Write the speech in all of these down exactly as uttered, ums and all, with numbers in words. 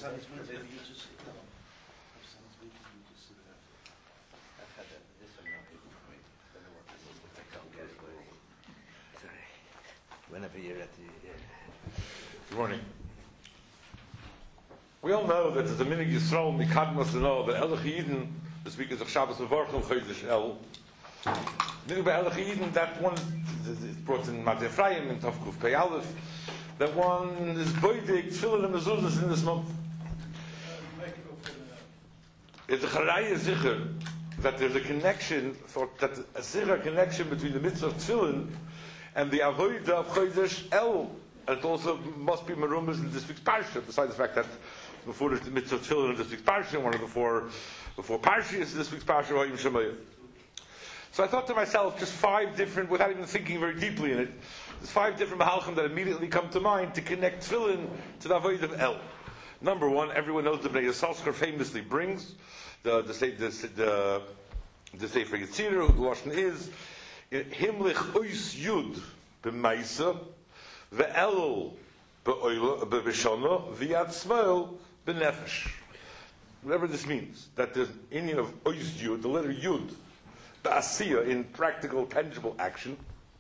Sun's meeting, you just sit down. If Sun's meeting, you just sit down. I've had that. This one not even for me. I don't know what this is. I don't get it. Sorry. Whenever you're at the. Uh, Good morning. We all know that there's a minhag Yisrael mikadmos to know that Elach Yidin, this week is a Shabbos Mevorchim Chodesh El. Minhag by Elach Yidin, that one is brought in Matei Ephraim in Tov Pei Aleph, that one is boidig tefillin and mezuzahs in this month. It's a charaya zicher that there's a connection, for, that a zicher connection between the mitzvah of tefillin and the avodah of Chodesh El. And it also must be marumas in this week's parsha, besides the fact that before the mitzvah of tefillin in this week's parsha, one of the four, before parsha is this week's parsha, Vayim Shemayah. So I thought to myself, just five different, without even thinking very deeply in it, there's five different mahalchim that immediately come to mind to connect tefillin to the avodah of El. Number one, everyone knows the Bnei Yissaschar famously brings the the the the, the Sefer Yetzirah, who the lashon is Himlich Ois Yud b'Maisa ve'Elul b'Bishana v'Yad Shmuel b'Nefesh. Whatever this means, that there's an Indian of Ois Yud, the letter Yud, ba'Asiya, in practical, tangible action.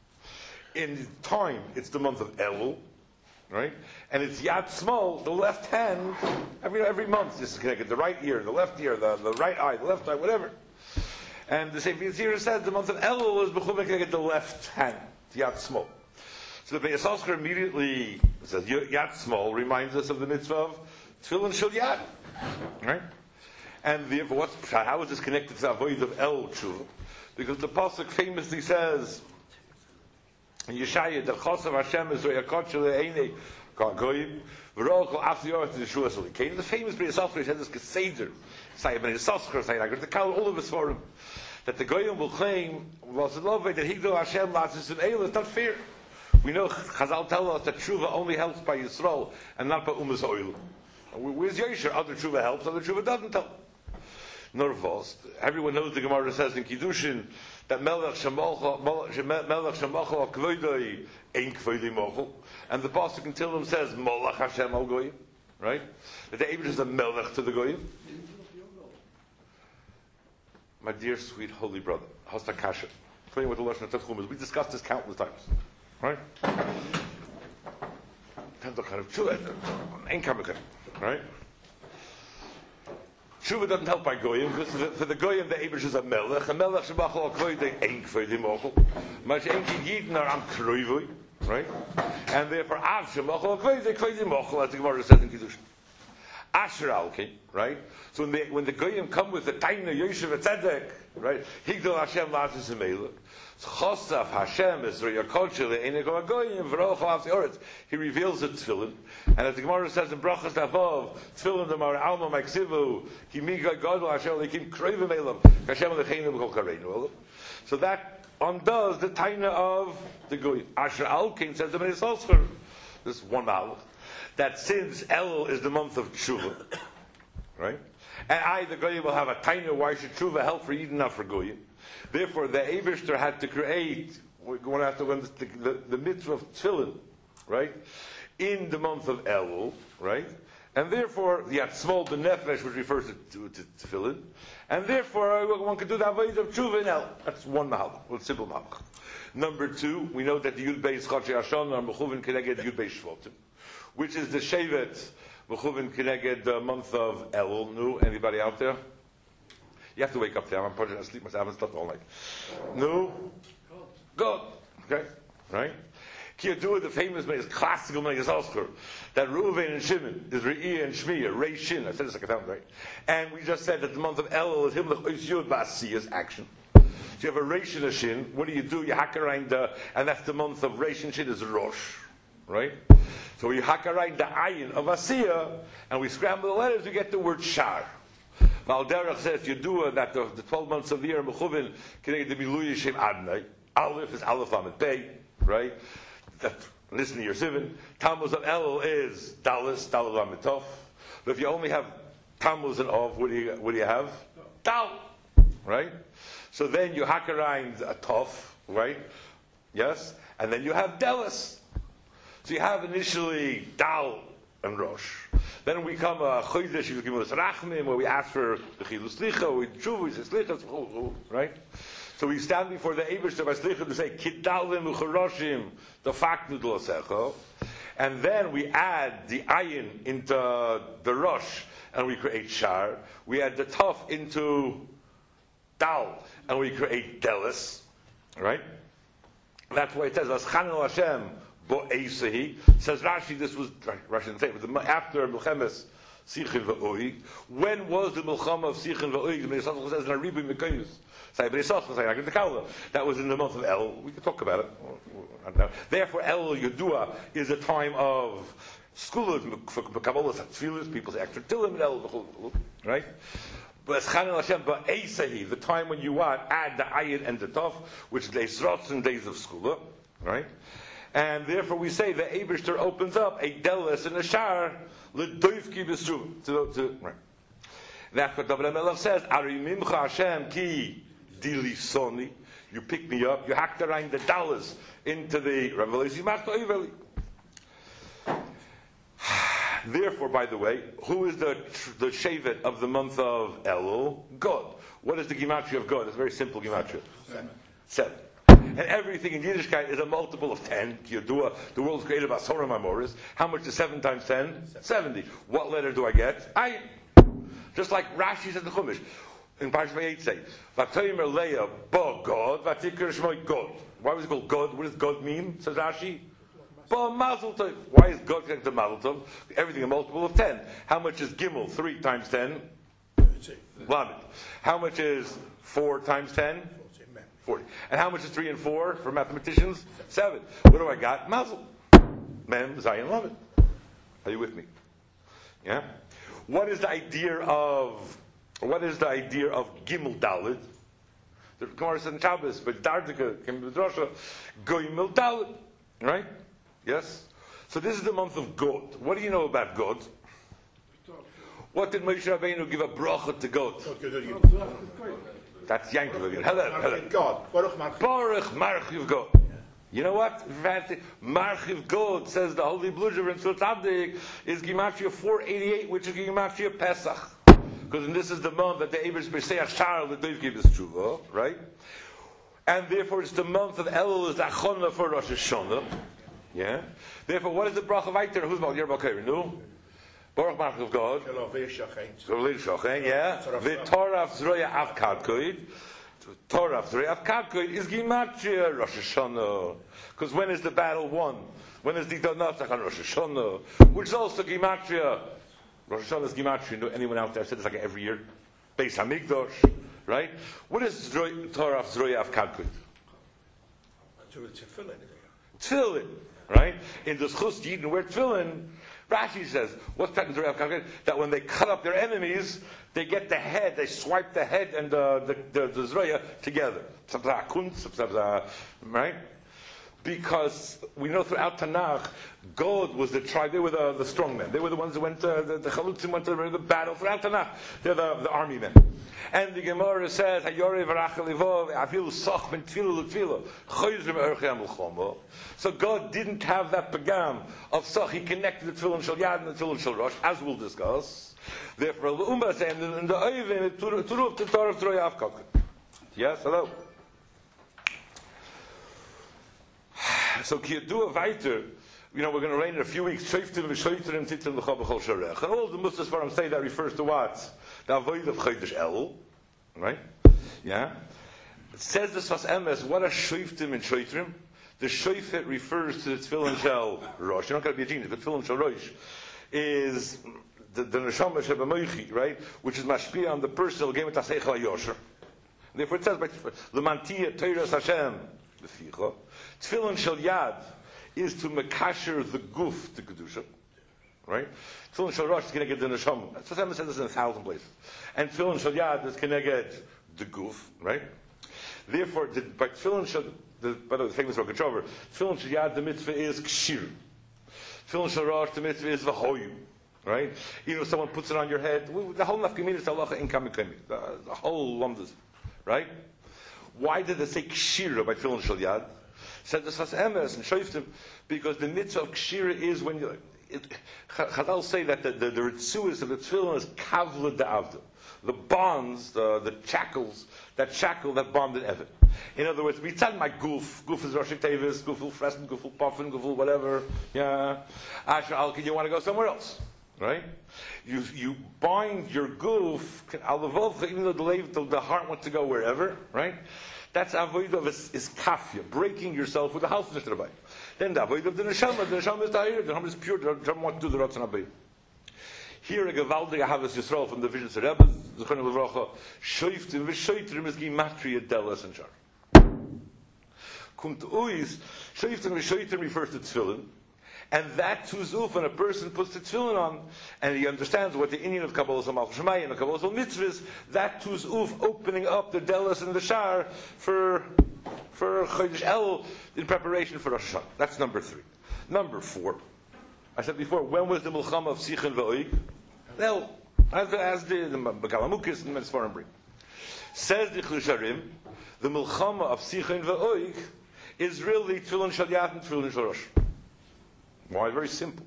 In time, it's the month of Elul, right? And it's Yad Shmuel, the left hand, every every month. This is connected. The right ear, the left ear, the, the right eye, the left eye, whatever. And the Sefer Yetzirah says the month of Elul is b'chum connected the left hand, Yad Shmuel. So the Bnei Yissaschar immediately says Yad Shmuel reminds us of the mitzvah of Tefillin Shel Yad, right? And therefore, what's how is this connected to the avodah of El Tshuva? Because the pasuk famously says in Yeshaya, "The Chosav Hashem is Re'akot Shel Einei Goyim V'Roch Af Yorah to the Shua Solikei." The famous Bnei Yissaschar says this Keseder, Say Bnei Yissaschar, Say Nagar, the Kal, all of us for him, that the Goyim will claim was the love that Higdol Hashem Latzis in El. It's not fair. We know Chazal tell us that Tshuva only helps by Yisrael and not by Umas Oil. Where's Yosher? Other Tshuva helps, other Tshuva doesn't help. Nervous. Everyone knows the Gemara says in Kiddushin that Melech Shemochel Kvoidoi Ein Kvoidoi Mochel, and the pasuk in Tehillim says Molach Hashem Al Goyim, right? That the Eibush is a Melech to the Goyim. My dear, sweet, holy brother, Hasta Kasha, playing with the Lashon Tachum is. We discussed this countless times, right? Depends what kind of tshuva, ain't coming, right? Tshuva doesn't help by Goyim, because for the Goyim the Eibush is a Melech. A Melech Shebachol Al Kvoidei Ein Kvoidei Mochel. Mach Ein Ki Yidin Ar Am Kroivui, right? And therefore Av Shebachol Al Kvoidei Kvoidei Mochel, as the Gemara says in Kiddushin. Asher Alkin, right? So when the, when the Goyim come with the Taina Yoshev Tzedek, right? Higdol Hashem Latzis Emeila. Chosav Hashem is Re'akot Shel Einei Goyim V'Roch Af Yorah. He reveals the tefillin, and as the Gemara says in Brachas Davov, tefillin the Mar Alma Maksivu Ki Miga Gadol Hashem Lekim Kroivim Elam Hashem Lecheinu B'Kol Kareinu. So that undoes the Taina of the Goyim. Asher Alkin says the Bnei Yissaschar, this is one malach, that since El is the month of Tshuva, right? And I, the Goyim, will have a Taina. Why should Tshuva help for Eden, not for Goyim? Therefore, the Eibishter had to create, we're going to have to learn the, the, the mitzvah of Tefillin, right? In the month of Elul, right? And therefore, the Atzmol, the Nefesh, which refers to, to, to Tefillin. And therefore, one could do the avodah of Tshuva in El. That's one mahal, one simple mahal. Number two, we know that the Yud Beis Chadshei Hashanah are Mechuvin Keneged Yud Beis Shvotim, which is the Shevet Mechuvin Keneged the month of Elul. No, anybody out there? You have to wake up there. I'm probably asleep myself. I haven't slept all night. No? Good. Okay. Right? Kiyadua, the famous, is classical Bnei Yissaschar, that Reuven and Shimon is Re'iyah and Shmiya, Rei Shin. I said this like a thousand, right? And we just said that the month of Elul is Himlech Ois Yud Ba'asiyas, action. So you have a Reish and a Shin. What do you do? You hack around the, and that's the month of Reish and Shin is Rosh. Right? So we hack around the ayin of Asiyah, and we scramble the letters, we get the word Shar. Malderach says Yedua that the, the twelve months of the year Mechuvin connected to Miluy Yishem Adnai. Aleph is Aleph Lamed Pei, right? That, listen to your Sivin. Tammuz of Elul is Dalis, Dalis Lamed Tov. But if you only have Tammuz and Ov, what do you what do you have? Dal, right? So then you hack around a Tov, right? Yes, and then you have Delis. So you have initially Dal and Rosh. Then we come a chodesh of Gemulas Rachmim, where we ask for the Chilus Slicha, we tshuva, we say Slicha, right? So we stand before the Eibishter by Slicha to say Kidalim Ucharoshim Dafaknu Dlosecho, and then we add the ayin into the Rosh, and we create Shar. We add the Taf into Dal, and we create Delis, right? That's why it says Aschanu Hashem Bo Eisehi. Says Rashi, this was Rashi didn't say it, but after Milchemes Sichin V'Oig. When was the Milchama of Sichin V'Oig? The Yisrael says in Aribu Mekayus. Say, but Yisrael say, I get the Kaula. That was in the month of El. We could talk about it. I don't know. Therefore, El Yodua is a time of school for Kabbalah Tfilis. People say extra Tilim El, right? But Chanel Hashem Ba'Eisehi, the time when you want, add the Ayin and the Tov, which is days Rots and days of Skula, right? And therefore we say the Eibishter opens up a Delis and a Shar, L'Doivki B'Struv, to, right? That's what David HaMelech says, Ari Mimcha Hashem Ki Dilisoni, you pick me up, you hack the rain the dollars into the Revelation, Therefore, by the way, who is the the shevet of the month of Elul? God. What is the gematria of God? It's a very simple gematria. Seven. Seven. And everything in Yiddishkeit is a multiple of ten. Yodua, the world is created by Sorah Mamoris. How much is seven times ten? Seventy. What letter do I get? I. Just like Rashi says in the Chumash. In Parashat Vayetze say, V'toyimer Leah ba God, V'tikr Shmoi God. Why was it called God? What does God mean? Says Rashi. Mazel Tov. Why is God connected to Mazel Tov? Everything a multiple of ten. How much is Gimel? Three times ten? Lamed. How much is four times ten? Forty. And how much is three and four for mathematicians? Seven. What do I got? Mazel. Mem, Zayin, Lamed. Are you with me? Yeah? What is the idea of what is the idea of Gimel Dalid? The Gemara says in Shabbos, but Dardika came to the Drosha, Goimel Dalid. Right? Yes? So this is the month of God. What do you know about God? What did Moshe Rabbeinu give a bracha to God? That's Yankov. Hello, hello. God. Baruch Marchiv. Baruch Marchiv God. You know what? Marchiv God, says the Holy Bludger in Tzul Tzaddik, is Gematria four eighty-eight, which is Gematria Pesach. Because this is the month that the Eibush B'Seach Shar, the Dov gave his tshuva, right? And therefore it's the month of Elul, is the Achona for Rosh Hashanah. Yeah. Therefore, what is the bracha weiter? Who's about Yerba Kevin? No. Baruch March of God. Yeah. The Torah of Zroya Avkadkoid. Torah of Zroya Avkadkoid is Gematria Rosh Hashanah. Because when is the battle won? When is the Donatzach on Rosh Hashanah? Which is also Gematria. Rosh Hashanah is Gematria. You know anyone out there said it's like every year? Beis Hamikdash, right? What is Torah of Zroya Avkadkoid? Tefillin. Right? In the Schus Yidin wear tefillin, Rashi says, what's that in Torah Avkadkoid? That when they cut up their enemies, they get the head, they swipe the head and the the, the, the Zroya together. Right? Because we know throughout Tanakh, God was the tribe, they were the, the strong men. They were the ones that went to, the, the Chalutzim went to the battle throughout Tanakh. They're the, the army men. And the Gemara says, so God didn't have that pagam of Sach. He connected the Tefillin Shal Yad and the Tefillin Shal Rosh, as we'll discuss. Therefore, the Ummah saying in the Oivim, Turuv to Torah of Troya Avkadkoid. Yes, hello. So Kiyadua Vaiter, you know, we're going to rain in a few weeks. Shoiftim v'shoitrim titim l'cha b'chol sharech. And all the Muslims for say that refers to what? The avoid of Chodesh Elul, right? Yeah. It says this was emes. What are shoiftim and shoitrim? The shoifet refers to the tefillin shel rosh. You're not going to be a genius, but tefillin shel rosh is the, the neshama shebemoichi, right? Which is mashpia on the person. Game it taseichel yosher. Therefore, it says by lemantia teiras Hashem leficha. Tefillin shel yad is to mekasher the guf to kedusha, right? Tefillin shel rosh is going to get the neshama. That's what says this in a thousand places. And tefillin shel yad is going to get the guf, right? Therefore, the, by tefillin shel The, by the way, the famous Rosh Hashanah, Tefillin Shel Yad, the mitzvah is kshir. Tefillin Shel Rosh, the mitzvah is v'hoyu. Right? You know, someone puts it on your head. The whole nafkamina is halacha in kamikami. The, the whole lumdas. Right? Why did they say kshira by Tefillin Shel Yad? Said this was emes and shoiftim because the mitzvah of kshira is when you. it, Chazal say that the, the, the ritzuas of the tefillin is kavla da'avda. The bonds, the, the shackles, that shackle that bonded Evan. In other words, mitzad my goof, goof is Rosh Tevis, gooful fressen, gooful puffin, gooful whatever. Yeah, Asher Alkin, you want to go somewhere else, right? You you bind your goof, even though the, the, the heart wants to go wherever, right? That's avodah is, is kafya, breaking yourself with the house rabbi. Then the avodah of the neshama, the neshama is tahir, the neshama is pure, the neshama wants to do the ratzon abayim. Here a gewaldige Havas Yisrael from the Visions of Rebbe, Zechon Levracha, Shoiftim v'Shoitrim is Gimatria Delas and Shar. Kumt Uis, Shoiftim v'Shoitrim refers to Tefillin, and that tuzuf when a person puts the Tefillin on, and he understands what the Indian of Kabbalah Malchus Shemayim and the Kabbalah Mitzvahs, that tuzuf opening up the Delas and the Shar for for Chodesh El in preparation for Rosh Hashanah. That's number three. Number four. I said before, when was the Milchama of Sichon v'Oig? Well, as, as the, the Galamukis and the Sfarim bring. Says the Chlusharim, the Milchama of Sichon v'Oig is really Tefillin Shal Yad and Tefillin Shal Rosh. Why? Very simple.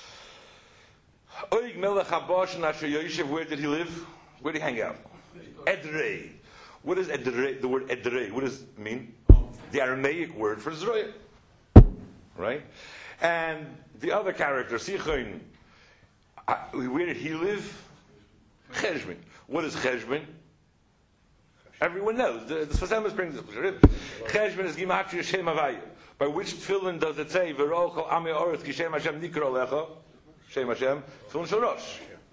Oig Melech HaBash and Asher Yoshev, where did he live? Where did he hang out? Edrei. What is Edrei? The word Edrei, what does it mean? The Aramaic word for Zroya. Right? And the other character, Sichon, uh, where did he live? Cheshbon. What is Cheshbon? Everyone knows. The Sfas brings it. Cheshbon is Gimatria Shem Havaya. By which tefillin does it say, V'rochel Amei Oreth Ki Shem Hashem Nikro Lecha? Shem Hashem. Tefillin Shal Rosh.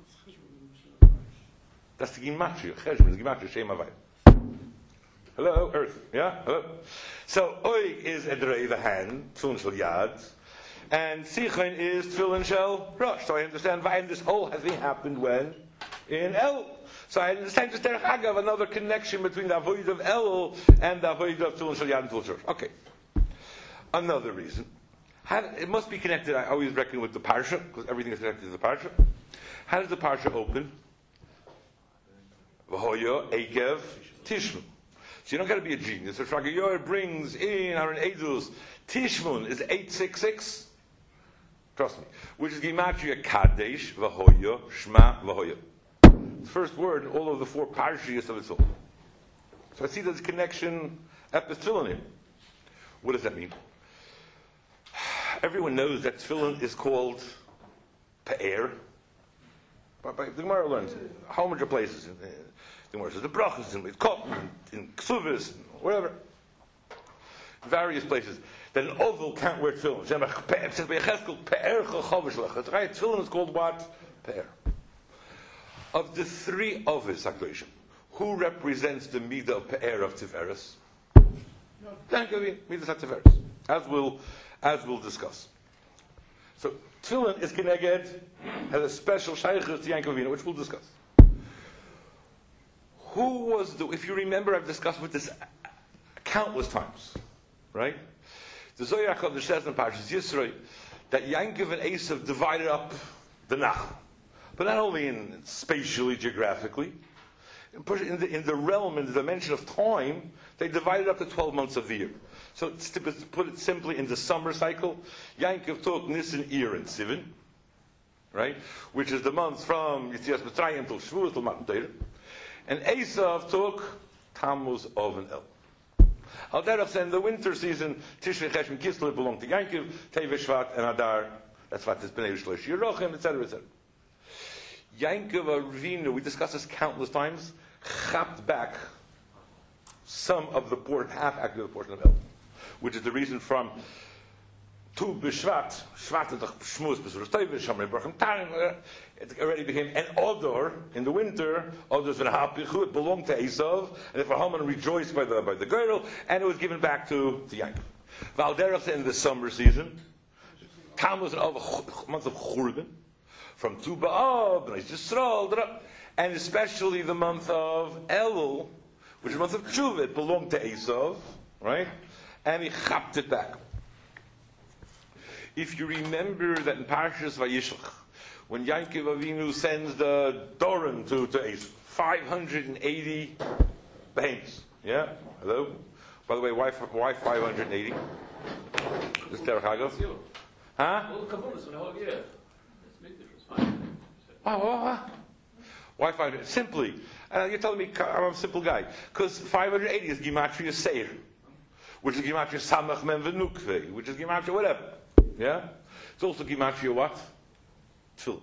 That's the Gimatria. Cheshbon is Gimatria Shem Havaya. Hello, Earth. Yeah? Hello. So, Oig is Edrei, the hand. Tefillin Shal Yad. And Sichon is Tefillin Shel Rosh. So I understand why this whole thing happened when? In El. So I understand just Derech Agav, another connection between the avodah of El and the avodah of Tefillin Shel Yad and Tefillin Shel Rosh. Okay. Another reason. How, it must be connected, I always reckon, with the Parsha, because everything is connected to the Parsha. How does the Parsha open? V'hoya Ekev Tishmu. So you don't got to be a genius. So Shraga brings in Aaron Edus. Tishmun is eight six six. Trust me. Which is Gimatria Kadesh, V'hoya, Shema, V'hoya. The first word in all of the four parshias of its soul. So I see there's a connection at the tefillin here. What does that mean? Everyone knows that tefillin is called Pe'er. But the Gemara learns a whole bunch of places. In, the Gemara says the brachas, in Kotten, in Ksuvis, wherever. Various places. That an oval can't wear tefillin. It says by Yechezkel, Pe'er Chochovish. That's right. Tefillin is called what? Pe'er. Of the three ovis, HaKadoshim, who represents the midah of Pe'er of Tiferes? Thank you, midas HaTiferes. As we'll, as we'll discuss. So, tefillin is Keneged, has a special shaykhus to Yankov Avinu, which we'll discuss. Who was the, if you remember, I've discussed with this countless times, right? The Zohar HaKadosh says in Parshas Yisro that Yankov and Esav divided up the Nachal. But not only in spatially, geographically, in the, in the realm, in the dimension of time, they divided up the twelve months of the year. So to put it simply, in the summer cycle, Yankov took Nisan, Iyar, and Sivan, right? Which is the months from Yitzias Mitzrayim till Shavuos till Matan Torah. And Esav took Tammuz, Av, and El. Al Derech said in the winter season, Tishrei, Cheshvan, Kislev belonged to Yankov, Teves, Shvat, and Adar. That's what is Bnei Shlosh Yerochem, et cetera, et cetera. Yankov Avinu, we discussed this countless times, chapped back some of the portion, half actually the portion of El, which is the reason from Tu B'Shvat, Shvat and Shmuz B'Surus Tevis, Shamrei Barchim Tarim, it already became an Odor in the winter. Odor's been Hapichu, it belonged to Esav, and therefore Haman rejoiced by the by the girdle, and it was given back to, to Yankov. Valderach in the summer season, Tammuz and Av, month of Churban, from Tu B'Av, B'nai Yisrael, and especially the month of Elul, which is the month of Tshuva, it belonged to Esav, right? And he chapped it back. If you remember that in Parshas Vayishlach, when Yankov Avinu sends the Doron to, to Esav, five hundred eighty behemoths. Yeah? Hello? By the way, why, why five hundred eighty? This Derech Agav? Huh? All the kabbalas for the whole year. Why, why, why? Why five hundred? Simply, uh, you're telling me I'm a simple guy. Because five hundred eighty is Gematria Seir, which is Gematria Samach Men Venukve, which is Gematria whatever. Yeah? It's also Gematria what? Tefillin.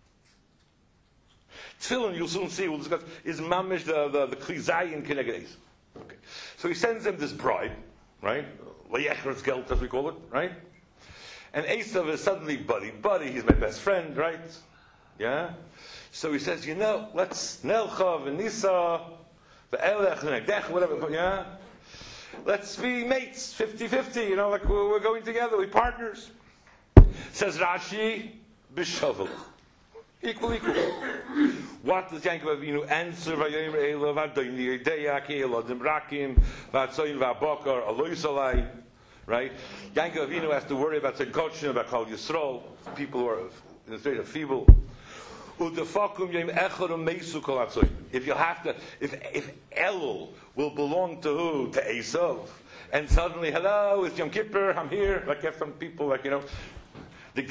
Tefillin, you'll soon see, we'll discuss, is mamish the, the, the Kli Zayin Keneged Esav. Okay. So he sends them this bribe, right? Le'echretz geld, as we call it, right? And Esav is suddenly buddy, buddy, he's my best friend, right? Yeah? So he says, you know, let's Nelcha, Venisa, Ve'elech, Venegdech, whatever, yeah? Let's be mates, fifty-fifty, you know, like we're, we're going together, we're partners. Says Rashi, B'shovel. Equal, equal. What does Yankov Avinu answer? Vayomer Elav Adoni Yedeya Ki Elodim Rakim Vatzoyin Vabokar Aloy Salai. Right? Yankov Avinu has to worry about Tzedkotzin, about Kol Yisrael, people who are in the state of feeble. Udefakum Yom Echorim Meisu Kol Atzoyin. If you have to, if if Elul will belong to who? To Esav, and suddenly, hello, it's Yom Kippur, I'm here. Like you have some people, like you know, the.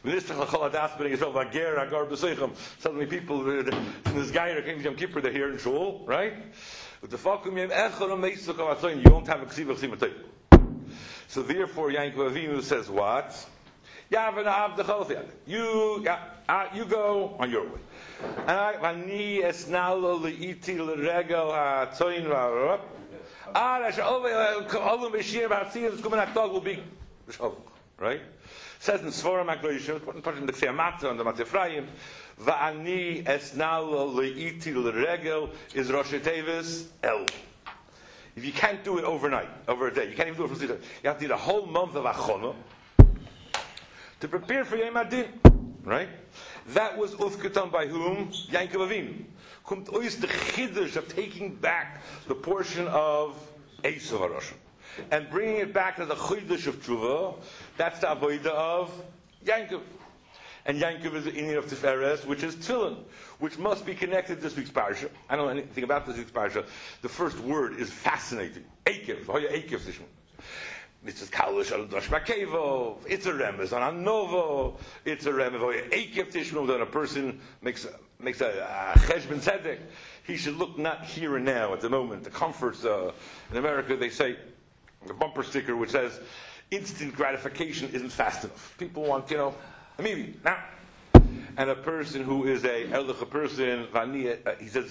Suddenly people, this guy that came to Yom Kippur, they're here in Shul, right? You don't have a ksiva ksiva. So therefore, Yankov Avinu says what? You, uh, you go on your way. Right? Says in Svarim HaKadoshim, put in the Ksiyamata and the Matifrayim, Va'ani esnalo le'iti l'regel is Rosh Tevis El. If you can't do it overnight, over a day, you can't even do it for six days. You have to do the whole month of Achona to prepare for Yom Adin, right? That was ufketan by whom? Yankov Avinu. Kommt ois the chiddush of taking back the portion of Esav HaRosh and bringing it back to the chiddush of Tshuva. That's the avodah of Yankov. And Yankov is the Inyan of Tiferes, which is Tefillin, which must be connected to this week's parsha. I don't know anything about this week's parsha. The first word is fascinating. Eikev. Hoya Eikev Tishma. It's a Kalish al Dosh Makevo. It's a remez on Anovo. It's a remez. Hoya Eikev Tishma. That a person makes a, makes a cheshbon tzedek. He should look not here and now at the moment. The comforts uh, in America, they say, the bumper sticker which says, instant gratification isn't fast enough. People want, you know, immediately, now. And a person who is a Erlich person, he says,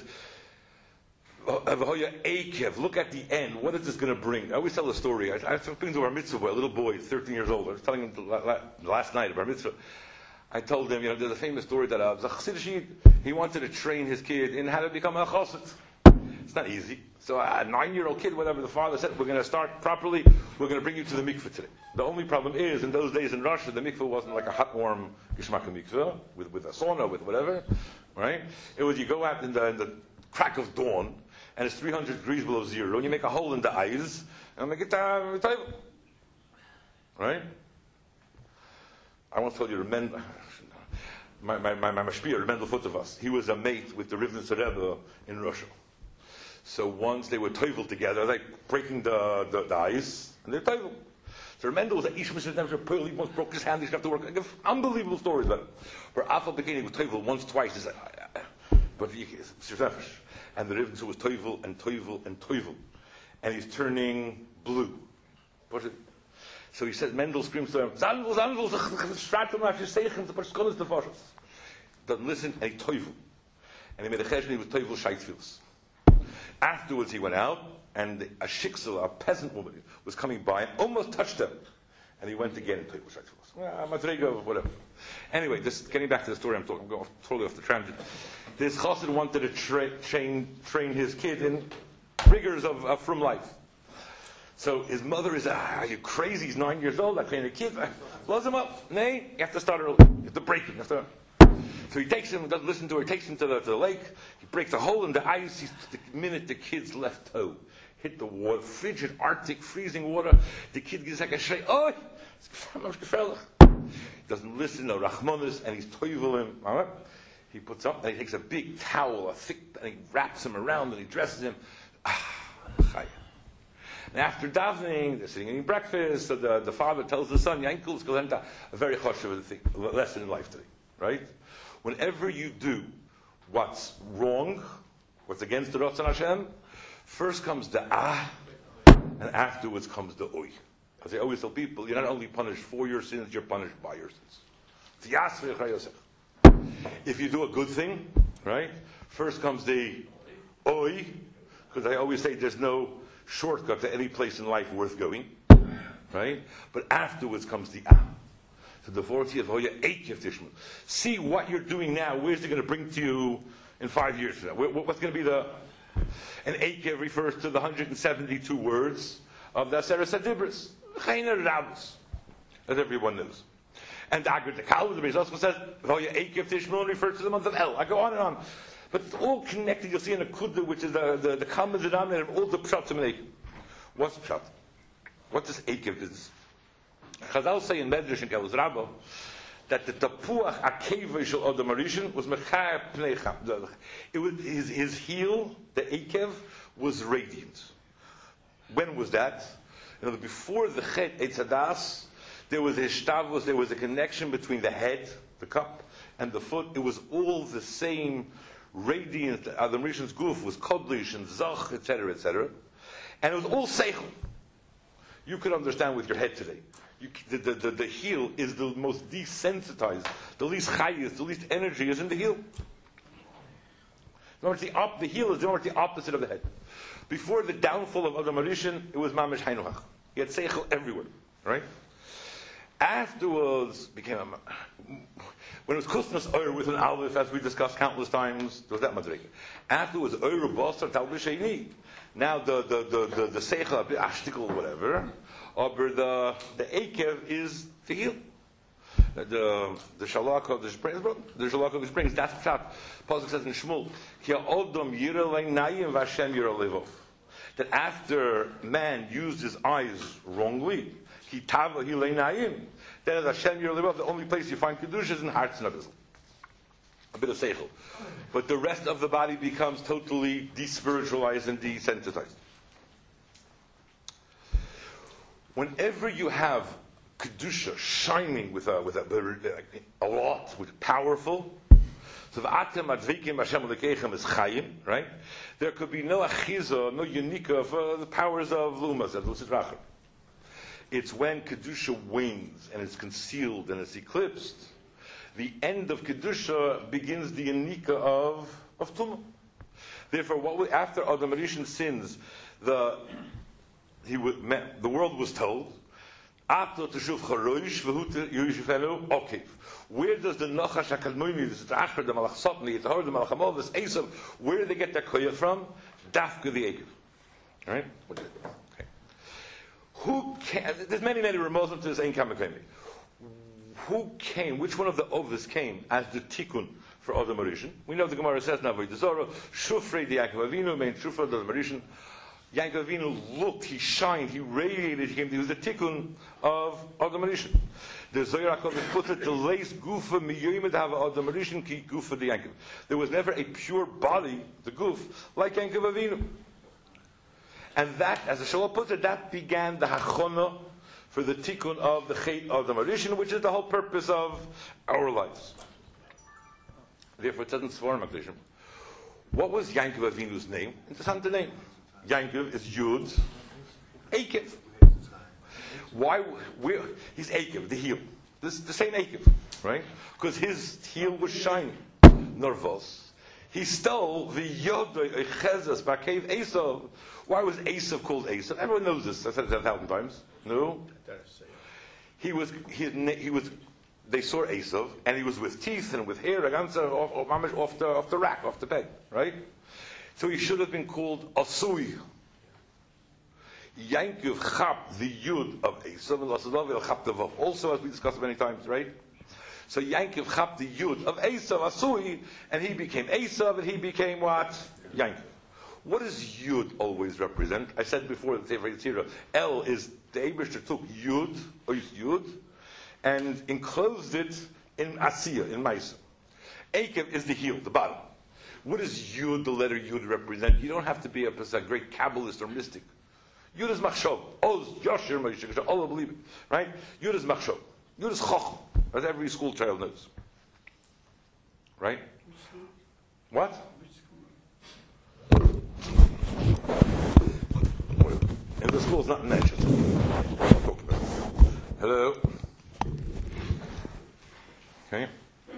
look at the end. What is this going to bring? I always tell a story. I, I bring to our mitzvah boy, a little boy, thirteen years old. I was telling him last night about mitzvah. I told him, you know, there's a famous story that uh, he wanted to train his kid in how to become a chassid. It's not easy. So a nine-year-old kid, whatever, the father said, we're going to start properly, we're going to bring you to the mikveh today. The only problem is, in those days in Russia, the mikveh wasn't like a hot, warm Gishmaka mikveh, with, with a sauna, with whatever, right? It was, you go out in the, in the crack of dawn, and it's three hundred degrees below zero, and you make a hole in the eyes, and make it, uh, right? I once told you, remember, my, my, my, my mashpia, Mendel Futovas, he was a mate with the Rivnitzer Rebbe in Russia. So once they were toivel together, like breaking the, the, the ice, and they're toivel. So Mendel was at Ishmael Shemsher Pearl, he once broke his hand, he's got to work. Like, unbelievable stories about it. Where Afal became with toivel once, twice, he's like, but he, and the Rivnitzer was toivel and toivel and toivel. And he's turning blue. So he said, Mendel screams to him, Zandel, Zandel, doesn't listen, and he toivel. And he made a cheshbon, he was toivel shaitfils. Afterwards, he went out, and a shiksel, a peasant woman, was coming by and almost touched him. And he went again and told him, well, Madriga, whatever. Anyway, this, getting back to the story I'm talking, I'm going off, totally off the tangent. This chassid wanted to tra- train, train his kid in rigors of, of from life. So his mother is, ah, are you crazy? He's nine years old, I train a kid. Blows him up. Nay, you have to start early. You have to break him. You have to... So he takes him, doesn't listen to her, he takes him to the, to the lake, he breaks a hole in the ice, he's, the minute the kid's left toe hit the water, frigid, arctic, freezing water, the kid gets like a shrei, oh, he doesn't listen, no rachmanis, and he's toivel him, right? He puts up, and he takes a big towel, a thick, and he wraps him around, and he dresses him, ah, chaya. And after davening, they're sitting eating breakfast, so the, the father tells the son, Yankel is going to a very choshev thing, lesson in life today. right? Whenever you do what's wrong, what's against the Ratzon Hashem, first comes the ah, and afterwards comes the oi. As I always tell people, you're not only punished for your sins, you're punished by your sins. If you do a good thing, right, first comes the oi, because I always say there's no shortcut to any place in life worth going, right? But afterwards comes the ah. So the forty of Hoya Eikev Tishma. See what you're doing now. Where's it going to bring to you in five years from now? What's going to be the... And Eikev refers to the one hundred seventy-two words of the Aseret HaDibros. Chayner Rabbos, as everyone knows. And the Agar Dekal, the Beis also says, Hoya Eikev Tishma refers to the month of El. I go on and on. But it's all connected. You'll see in a Kudda, which is the, the, the common denominator of all the Pshat and Eikev. What's Pshat? What does Eikev is? Chazal say in Medrash and Kelos Rabbah that the Tapuach Akeva Shel Adam Arishan was Mechayah Pnei Cham. It was his, his heel, the Eikev, was radiant. When was that? You know, before the Chet Eitz Hadas, there was a Hishtavos, there was a connection between the head, the cup, and the foot. It was all the same radiant. Adam Arishan's goof was Kodlish and Zach, et cetera, et cetera. And it was all Seichel. You could understand with your head today. You, the, the, the, the heel is the most desensitized, the least chayis, the least energy is in the heel. In other words, the, op, the heel is in other words, the opposite of the head. Before the downfall of Adam Arishan, it was mamish hainuach. He had seichel everywhere, right? Afterwards, became a, when it was kusnas oir with an aleph, as we discussed countless times, there was that madrega. Afterwards, oir basar tal b'sheni. Now the the the the, the seichel, ashtikal, whatever. Or the the Eikev is the heel. The the shalak of the springs, the shalak of the springs. That's pshat. Pasuk says in Shmuel, Ki ha'odam yira le'nayim v'Hashem yira levov. That after man used his eyes wrongly, he tava hi le'nayim. Then as Hashem yira levov, the only place you find kedusha is in hearts and abyssal. A bit of seichel, but the rest of the body becomes totally despiritualized and desensitized. Whenever you have kedusha shining with a with a, a lot, with powerful, so the atem advikim Hashem lekechem is chayim, right? There could be no achiza, no unika for the powers of lumas and lucid rachel. It's when kedusha wanes and it's concealed and it's eclipsed. The end of kedusha begins the unika of of tumah. Therefore, what we, after Adam Arishan sins, the He would, the world was told, okay, where does the Nachash HaKadmoini, the Zachar, the Malach Sotni, the Hor, the Malach Hamol, this Esav, where do they get their koyah from? Dafka the Ekev. Right? Okay. Who came, there's many, many Ramosim to this Ein Kamakemi. Who came, which one of the Ovis came as the Tikkun for Adam Arishan? We know the Gemara says, Navoi Dezoro, Shufrei the Yaakov Avinu, main Shufrei the Adam Arishan. Yaakov Avinu looked, he shined, he radiated, he, he was the tikkun of Adam Arishan. The Zohar HaKadosh put it, the lace gufa miyoyim hava Adam Arishan ki gufa the Yaakov. There was never a pure body, the guf, like Yaakov Avinu. And that, as the Shalom puts it, that began the hachona for the tikkun of the chet Adam Arishan, which is the whole purpose of our lives. Therefore, it doesn't swarm Akdishim. What was Yaakov Avinu's name? It's a Santa name. Yankov is Yud, Eikev. Why? Where, he's Eikev, the heel. This is the same Eikev, right? Because his heel was shining. Nervos. He stole the Yod Echezes Bakev Esav. Why was Esav called Esav? Everyone knows this. I said it a thousand times. No. He was. He, he was. They saw Esav, and he was with teeth and with hair, off, off, off the off the rack, off the peg, right? So he should have been called Asui. Yankov Chap, the Yud of Esav, and Lasadov El Chap the Vav. Also, as we discussed many times, right? So Yankov Chap, the Yud of Esav, Asui, and he became Esav, and he became what? Yankov. What does Yud always represent? I said before the Sefer Yetzirah, El is the Eibishter took Yud, or Yud, and enclosed it in Asiya, in Maisa. Eikev is the heel, the bottom. What does Yud, the letter Yud, represent? You don't have to be a, a great Kabbalist or mystic. Yud is Machshov. Oz, Yashir, Moshe, all believe it. Right? Yud is Machshov. Yud is Chochem, as every school child knows. right? What? In the school is not mentioned. Hello? Okay?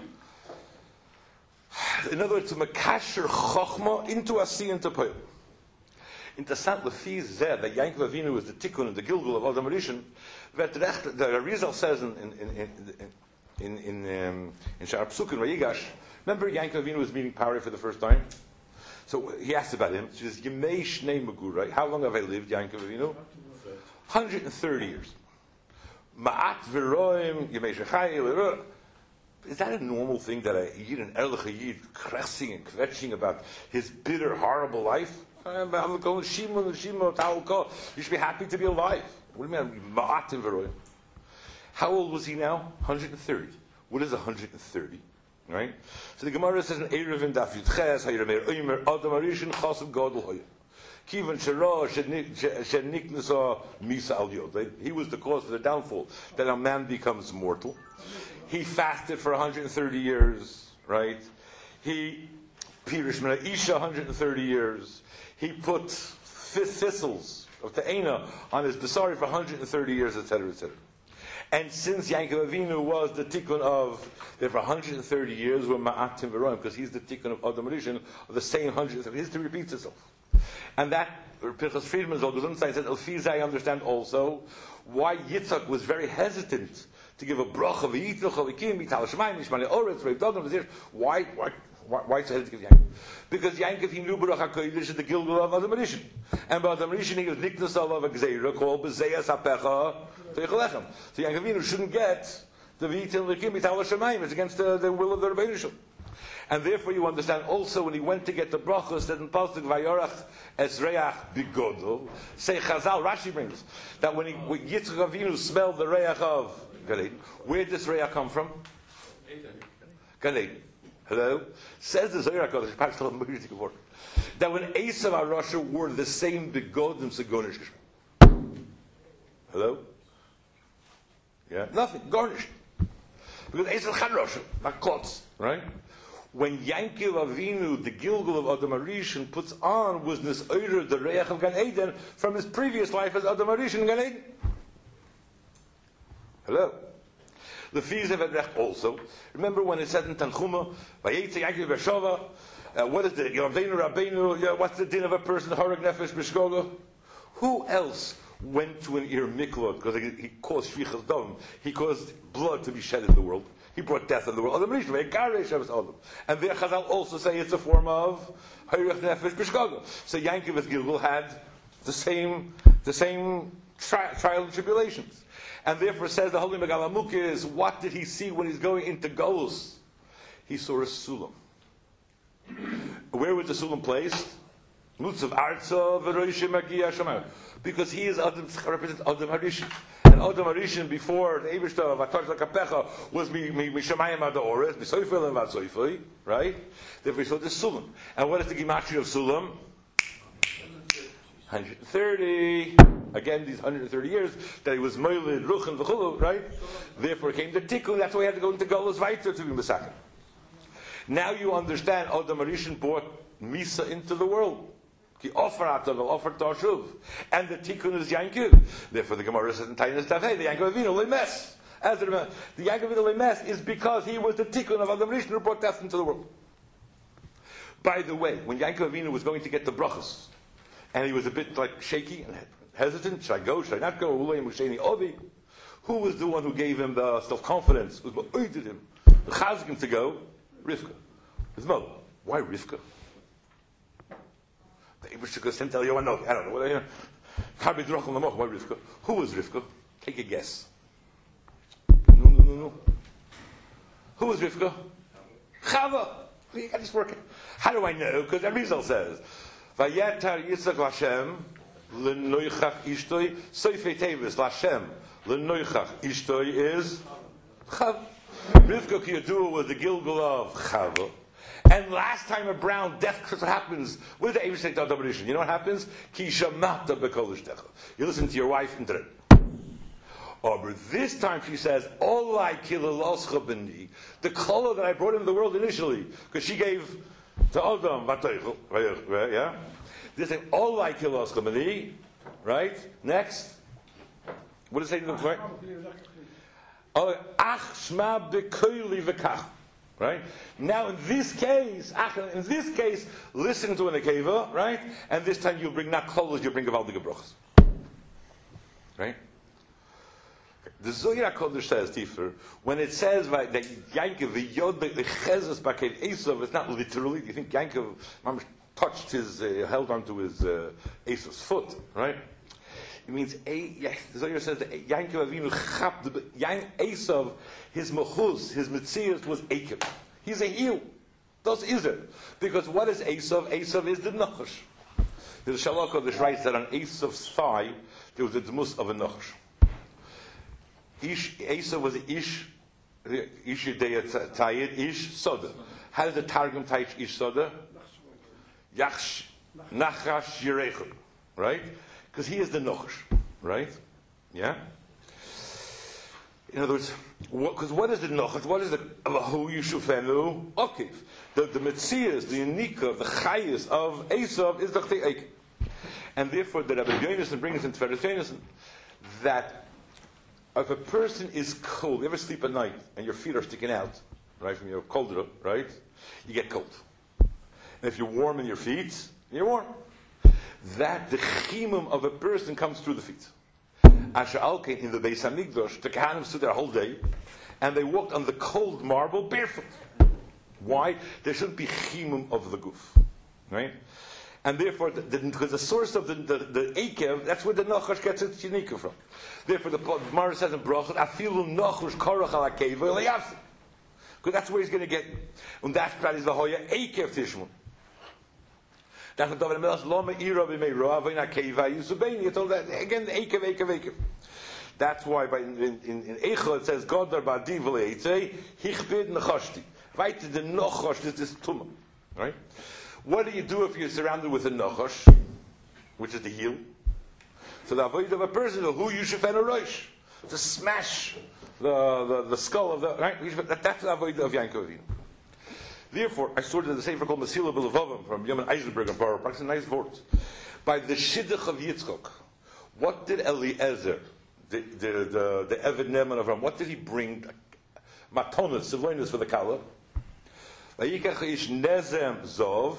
In other words, to makasher chokhmah into asiyah into poil. Interessant, Lefi zeh, that Yankov Avinu was the tikkun and the gilgul of Adam Rishon. The Arizal says in in in in in um, in Shar Psuk and Vayigash. Remember, Yankov Avinu was meeting Pari for the first time. So he asked about him. She says, "Yemei shnei magurai." How long have I lived, Yankov Avinu? one hundred thirty years. Ma'at v'roim yemei shechai. Is that a normal thing that a Yid, an Erlich Yid, cressing and kvetching about his bitter, horrible life? You should be happy to be alive. What do you mean? How old was he now? one hundred thirty. What is one hundred thirty? Right? So the Gemara says in Erev in Daf Yudches, Hayrameir Omer Adam Arishin Chasam Gadol Hoya. Kivan Shara Sheniknasa Misa Al Yod. He was the cause for the downfall, that a man becomes mortal. He fasted for one hundred thirty years, right? He Pirish Mena Isha one hundred thirty years. He put thistles of Te'ena on his Basari for one hundred thirty years, et cetera, et cetera. And since Yankov Avinu was the tikkun of, there for one hundred thirty years, we're Ma'atim V'roim, because he's the tikkun of Adam Rishon, of the same one hundred thirty. History repeats itself. And that, Pinchas Friedman, Zolgazunstein said, Elfiz, I understand also why Yitzchak was very hesitant to give a bracha v'yitlach alikim mital shemaim mishmane oretz reiv dodom v'zir. Why? Why? Why, why so hesitant to give Yankov? Because Yankov he knew Baruch HaKodesh is the Gilgul of Adam Rishon, and by Adam Rishon he was niknas of a gzeira called B'zeyas Hapecha Teichalechem. So Yankov Avinu shouldn't get the v'yitlach alikim mital shemaim. It's against the, the will of the Rebbeinu Shalom. And therefore you understand also when he went to get the brachos that in Pasuk Vayorach Esreach Bigodol, say Chazal, Rashi brings that when he when Yitzchak Avinu smelled the reach of Gan Eden, where did this reach come from? Gan Eden. Hello? Says the Zohar HaKadosh, that when Esav HaRasha wore the same Bigodim Segonish. Hello? Yeah? Nothing. Garnished. Because Esav HaRasha, not cloths, right? When Yankov Avinu, the Gilgul of Adam Arishan, puts on was this Eira, the Reach of Gan Eden, from his previous life as Adam Arishan in Gan Eden. Hello? The Fiz of Edrech also. Remember when it said in Tanchuma, Vayetze Yankov Bershova, uh, what is the Yavdeinu Rabbeinu, yeah, what's the din of a person, Harag Nefesh B'Shkoga? Who else went to an Ir Mikvah because he, he caused Shvichas Dom? He caused blood to be shed in the world. He brought death in the world. And there Chazal also say it's a form of Hayrech Nefesh B'Shkoga. So Yankov Gilgul had the same the same tri- trial and tribulations. And therefore says the Holy Megalamuk is, what did he see when he's going into Golus? He saw a Sulam. Where was the Sulam placed? Mutzav Arza V'Roishim Agiya Shamayim. Because he is Adam, represents Adam Harishan. And Adam Harishan before the Eibishter of Atosh Lakapecha was Mishamayim Adaores, Misoifel and Vatsoifel, right? Therefore he saw the Sulam. And what is the Gematria of Sulam? one hundred thirty. Again, these one hundred thirty years that he was Moilid, Ruch, and V'chulu, right? Therefore came the Tikkun. That's why he had to go into Golus Vaiter to be Masakin. Now you understand Adam Harishan brought Misa into the world. He offered Atav, offered Tashuv. And the Tikkun is Yankov. Therefore the Gemara says in Tainas Taveh, the Yankov Avinu Lemes. As the, the Yankov Avinu Lemes is because he was the Tikkun of Adam Rishon who brought death into the world. By the way, when Yankov Avinu was going to get the brachas, and he was a bit like shaky and hesitant, should I go, should I not go? Who was the one who gave him the self-confidence? Who urged him, the chazkim to go? Rivka. His mother. Why Rivka? The Eibishter sent tell you, I know, I don't know. What Why Rivka? Who was Rivka? Take a guess. No, no, no, no. Who was Rivka? Chava. You got this working. How do I know? Because Arizal says, Vayetar Yitzchak Lashem l'noichach ishtoi soifei tevis Lashem l'noichach ishtoi is Chav. Rivka Kiyadua was the Gilgul of Chava. And last time a brown death happens, what did the Eibishter say to Adam Rishon? You know what happens? Ki shamata b'kol ishtecha. You listen to your wife and dream. Oh, but this time she says, Olai kilaloscha b'ni, the color that I brought into the world initially, because she gave to Adam, vateichel, yeah? This is Olai kilaloscha b'ni, right? Next. What does it say in the right? Ach shma b'koili v'kach. Right? Now in this case, in this case, listen to an akeva, right? And this time you'll bring not kolos, you'll bring gavaldige brachos. Right? The Zohar Kodesh says, Tifer, when it says that Yankov, the Yod, the Chezes Bakev Esav, it's not literally. You think Yankov Mamash touched his, uh, held onto his uh, Esav's foot, right? It means, yeah, the Zohar says that Yankov Avinu Chap, Esav, his Mechuz, his Metzias was Akev. He's a heel. Thus is it. Because what is Esav? Esav is the Nachash. The Shalach Kodesh writes that on Esav's thigh, there was a Dmus of a Nachash. Ish, Esav was Ish, Ish Yedei Tayid, Ish Soda. How does the Targum type Ish Soda? Yachsh, Nachash Yerechel. Right? Because he is the Nachash. Right? Yeah? In other words, because what, what is the Nachash? What is the Hu Yishufenu? Okiv. The, the Metzias, the Unika, the Chayas of Esav is the Chtei. And therefore, the Rabbi Yonason brings in Tveres Yonason that if a person is cold, you ever sleep at night and your feet are sticking out, right, from your cauldron, right? You get cold. And if you're warm in your feet, you're warm. That the chimum of a person comes through the feet. Asher Alkein in the Beis Hamikdash, the Kohanim stood there a whole day, and they walked on the cold marble barefoot. Why? There shouldn't be chimum of the goof, right? And therefore, the, the, because the source of the, the, the Akev, that's where the Nachash gets its Yinika from. Therefore, the Gemara says in Brachot, Afilu Nachash Korach al Akev Elayavsi. Because that's where he's going to get. And that's why is the Hoya Akev Tishmun. That's what David Melech Loma Ira B'Meiro Avin Akev Yisubein. You told that again. Akev, Akev, Akev. That's why by in in, in Eichel it says Godar Ba'di V'Leitzei Hichbid Nachashti. Right, the Nachash is this tumah, right? What do you do if you're surrounded with a nachash, which is the heel? So the avoid of a person, who you should a rosh, to smash the, the, the skull of the right. That's the avoid of Yankov Avinu. Therefore, I sorted the sefer called Masila B'Levavim from Yemen Eisenberg and Bar. Practice nice words. By the shidduch of Yitzchok, what did Eliezer, the the the, the Eved Neman of Ram, what did he bring? Matonas, Silonis for the Kala. Vayikach ish nezem zov.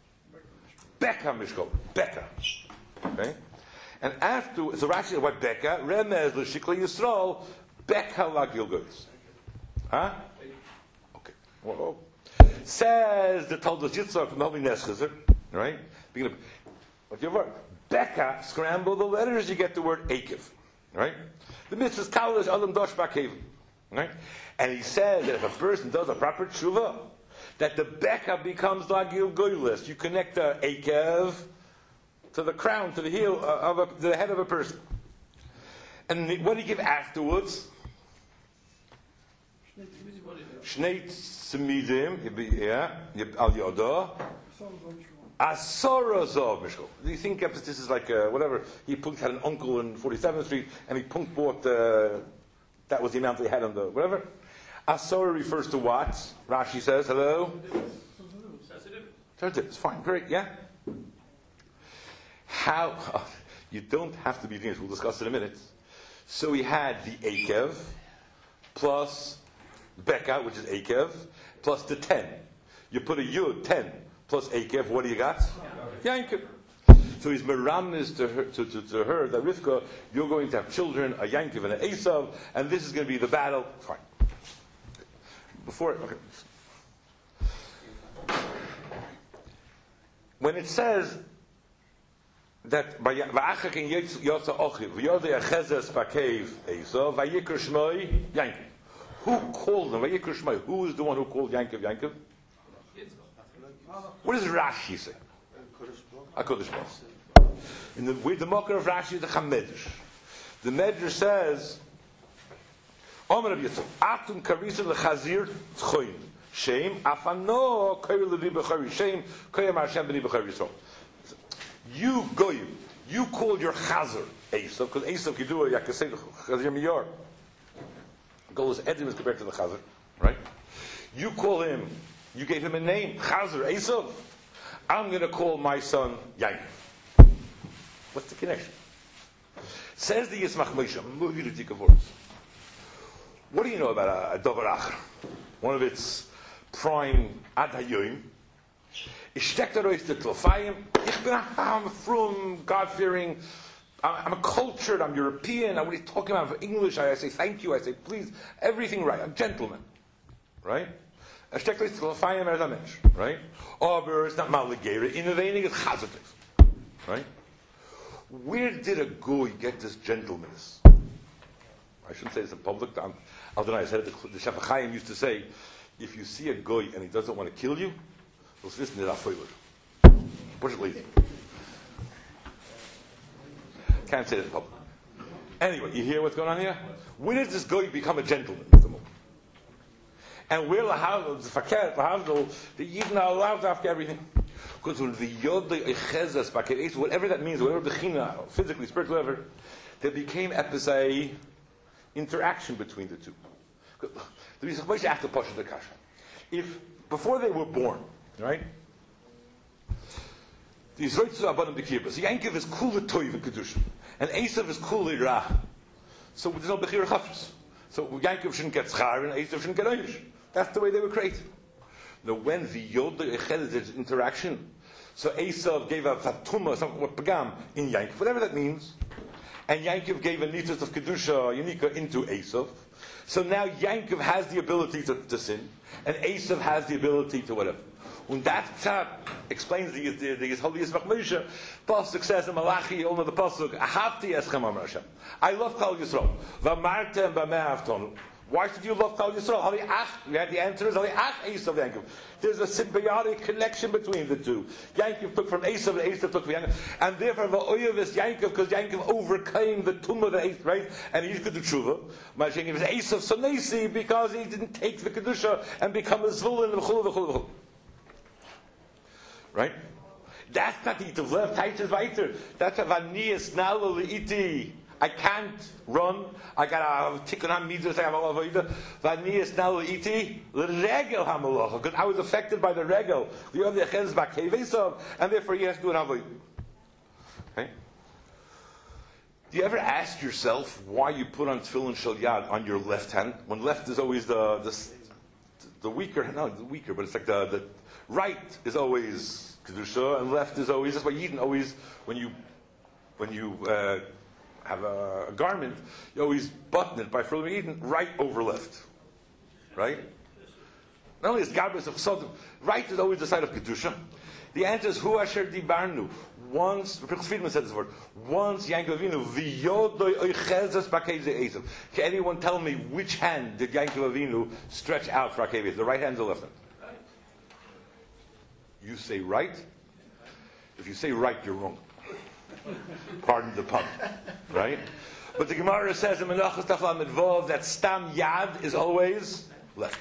Beka Mishkol. Beka. Okay? And after, so Rashi, what Beka? Remez l'shikla Yisrael. Beka la Gilgois. Huh? Okay. Whoa. Says the Talmud Yitzchak from the Holy Neschazer. Right? Beginning of, whatever. Beka, scramble the letters, you get the word Akev. Right? The mitzvah is Kalish Adam Dosh Bakev. Right? And he says that if a person does a proper tshuva, that the Beka becomes like Gilgoilis. You connect the Akev to the crown, to the heel of a, to the head of a person. And what do you give afterwards? Shnei Tzimidim, yeah, Al Yodah. Asorozov Mishkol. Do you think this is like a, whatever? He Punk had an uncle in forty-seventh Street, and he Punk bought, uh, that was the amount they had on the, whatever. Asora refers to what? Rashi says, hello? Sensitive. It's fine. Great, yeah? How? Oh, you don't have to be Danish. We'll discuss it in a minute. So we had the Akev plus Beka, which is Akev, plus the ten. You put a Yud, ten, plus Akev. What do you got? Yankev. So he's meramis to her, to, to, to her, that Rivka, you're going to have children, a Yankev and an Esav, and this is going to be the battle. Fine. Before, okay. When it says that by Va'achak in Yotza Ochiv, V'yodei Achezes Bakev Esav, Vayikr Shmoi Yankev. Who called him? Vayikr Shmoi. Who is the one who called Yankev Yankev? What does Rashi say? HaKadosh Baruch Hu. In the with the mocker of Rashi is the Chamedrash. The Medrash says, Omer Rabbi Yitzchak, Atum Karisa LeChazir Tchoim Shem Afano Koyel Levi B'Chari Shem Koyem Hashem B'Ni B'Chari Yisrael. You goyim, You call your chazer Esav, because Esav can do a yakasei chazer miyar. Golas Edom is compared to the chazer, right? You call him, you gave him a name, chazer Esav. I'm going to call my son Yaakov. What's the connection? Says the Yismach Moshe, what do you know about a, a Dover Acher? One of its prime Ad Hayoim. Ich steck da raus the Tlofayim. Ich bin I'm from God-fearing. I'm a cultured, I'm European. I'm really talking about English. I, I say thank you. I say please. Everything right. I'm a gentleman. Right? Ich steck da raus the Tlofayim as a Mensch. Right? Aber it's not Maligere. In the vein, it's Chazativ. Right? Where did a goy get this gentleness? I shouldn't say this in public. I'm, I'll deny. I said it. The, the Shef Chaim used to say, if you see a goy and he doesn't want to kill you, well, listen to that foiler. Push it lazy. Can't say it in public. Anyway, you hear what's going on here? When does this goy become a gentleman? And where the fakir, the Yidden are allowed to have everything. Because the Yodai Echezes, whatever that means, whatever Bechina, physically, spiritually, whatever, there became episode interaction between the two. The reason why you have to push the kasha. If before they were born, right? The Yisroitzu Abanim B'Kirba. So Yankov is kula toiv in kedusha, and Esav is kula ra. So there's no bechira chafres. So Yankov shouldn't get schar and Esav shouldn't get oish. That's the way they were created. Now, when the Yodai Echezes is interaction, so Esav gave a fatuma, something pagam in Yankov, whatever that means, and Yankov gave a nitzos of kedusha Yanika into Esav. So now Yankov has the ability to, to sin, and Esav has the ability to whatever. And that pshat explains the the the Holy Yismach Moshe. Pasuk says in Malachi, you all know the pasuk. Ahavti eschem Amar Hashem. I love Kol Yisrael. V'amartem b'mei avtonu. Why should you love Kol Yisrael? We had the answer is Ach Esav Yankov. There's a symbiotic connection between the two. Yankov took from Esav, and Esav took from Yankov, and therefore the Oyev is Yankov because Yankov overcame the tumah of the Esav, right? And he could do tshuva. Mashiach is Esav Sonesi because he didn't take the kedusha and become a zvulin and v'chulu v'chulu v'chulu. Right? That's not the Yitav left. Taitas weiter. That's a vaniyas nalo leiti. I can't run. I got a tikkun hamidus. I have a avodah. Vaniyas nalo leiti l'regel hamalacha. Because I was affected by the regel. The other ches b'kevesav, and therefore he has to do an avodah. Okay? Do you ever ask yourself why you put on tefillin shel yad on your left hand when left is always the the, the weaker? No, the weaker, but it's like the the right is always kedusha, and left is always. That's why Yidden always, when you when you uh, have a, a garment, you always button it by from Yidden right over left, right? Not only is garbus of sodom, right is always the side of kedusha. The answer is hu asher dibarnu. Once, Friedman said this word. Once Yankov Avinu v'yodoi oichezes b'akei Esav. Can anyone tell me which hand did Yankov Avinu stretch out for akei? The right hand or the left hand? You say right. If you say right, you're wrong. Pardon the pun. Right? But the Gemara says in Menachos Tafla Midvov that stam yad is always left.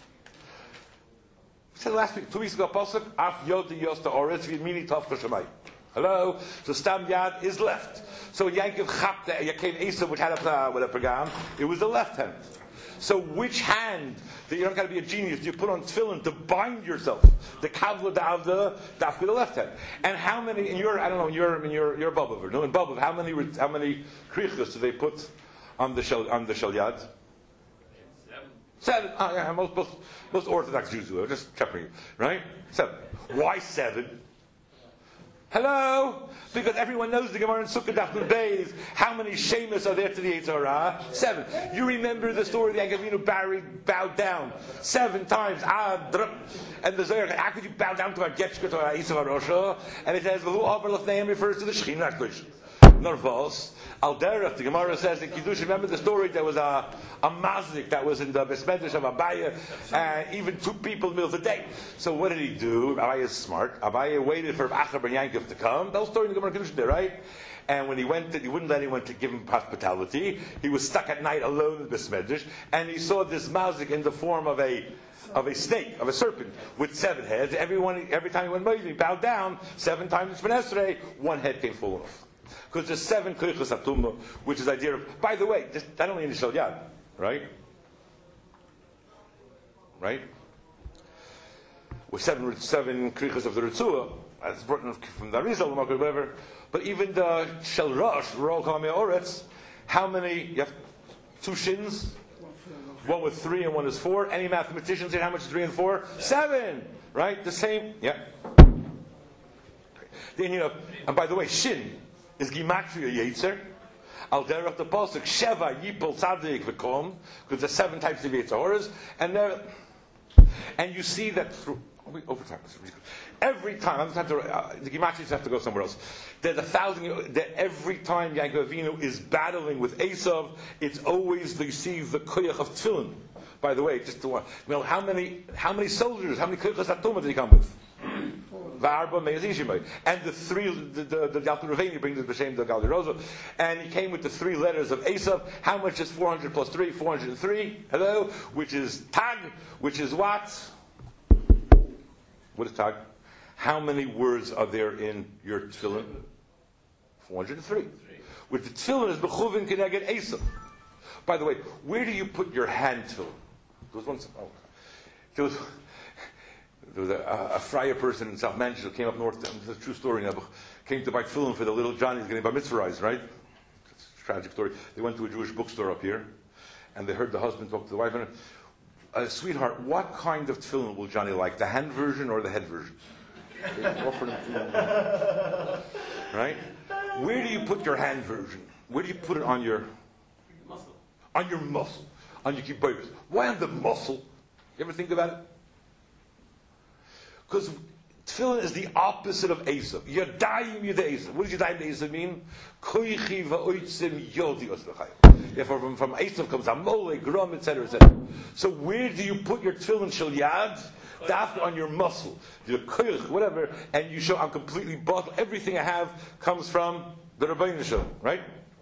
We said last week, two weeks ago, pasuk af yod yosta oretz v'mini tavcha shemai. Hello? So stam yad is left. So Yankov chap the Yakein Esav, which had a with a pagam, it was the left hand. So which hand that you don't got to be a genius? You put on tefillin to bind yourself. The kavla davda dafka the left hand. And how many in your I don't know in your in your your Bobov, no in Bobov, how many how many krichas do they put on the shel on the shel yad? Seven. Seven. Oh, yeah, most most most Orthodox Jews do. Just checking, right? Seven. Why seven? Hello? Because everyone knows the Gemara in Sukkot Daf Nun Beis. How many shemus are there to the Yetzer Hara? Seven. You remember the story of the Yankov Avinu bowed, bowed down seven times. Ah, drup. And the Zohar, how could you bow down to a Getchkot or a Yisrael Rosha? And it says, V'hu Avar Lefneim refers to the Shechina HaKadosh. Not false. Al Derech, the Gemara says in Kiddush, remember the story, there was a, a mazik that was in the Besmedrash of Abaye, and even two people in the middle of the day. So what did he do? Abaye is smart. Abaye waited for Acher ben Yankov to come. That was story in the Gemara Kiddush there, right? And when he went, to, he wouldn't let anyone to give him hospitality. He was stuck at night alone in the Besmedrash, and he saw this mazik in the form of a of a snake, of a serpent, with seven heads. Everyone, every time he went, he bowed down seven times in Shemon Esrei, one head came falling off. Because there's seven koichos atuma, which is the idea of, by the way, just, that only in Yishal Yad, right? Right? With seven, seven koichos of the Ritzua, that's brought from the Arizal, whatever. But even the Shel Rosh, Roll Kamei Oretz, how many, you have two shins? One with three and one is four. Any mathematicians here, how much is three and four? Seven! Right? The same, yeah. Then you have, and by the way, shin is Gimatria Yetzer. Al derech the pasuk Sheva Yipol Tzadik V'Kom, because there's seven types of Yetzahoras, and there, and you see that through overtime. Every time, I'm time to, uh, the Gimatris have to go somewhere else. There's a thousand. That every time Yaakov Avinu is battling with Esav, it's always they see the koyach of Tefillin. By the way, just to you know, how many how many soldiers, how many koyachas atuma did he come with? V'arba me'azishimai. And the three, the the, the Yalkut Raveni brings the B'Shem the Galdi Rosa, and he came with the three letters of Esav. How much is four hundred plus three? Four hundred and three. Hello, which is Tag, which is what? What is Tag? How many words are there in your tefillin? four hundred three. With the tefillin is bechuvin keneged Esav. By the way, where do you put your hand tefillin? There was once, oh, there was, there was a, a friar person in South Manchester who came up north. It's a true story now. Came to buy tefillin for the little Johnny who's getting bar mitzvahized, right? It's a tragic story. They went to a Jewish bookstore up here, and they heard the husband talk to the wife. And, uh, sweetheart, what kind of tefillin will Johnny like? The hand version or the head version? They offered him to, right? Where do you put your hand version? Where do you put it on your muscle? On your muscle, on your kibbutz. Why on the muscle? You ever think about it? Because tefillin is the opposite of Esav. Yadayim Yadayim. What does Yadayim Yadayim mean? Koichi va'oitzim yodi osvachayim. Therefore, from, from Esav comes Amole, Grom, et cetera, et cetera. So where do you put your tefillin shel yad? Daf on your muscle, your koich, whatever, and you show I'm completely bottled. Everything I have comes from the Rabbeinu Shalom, right?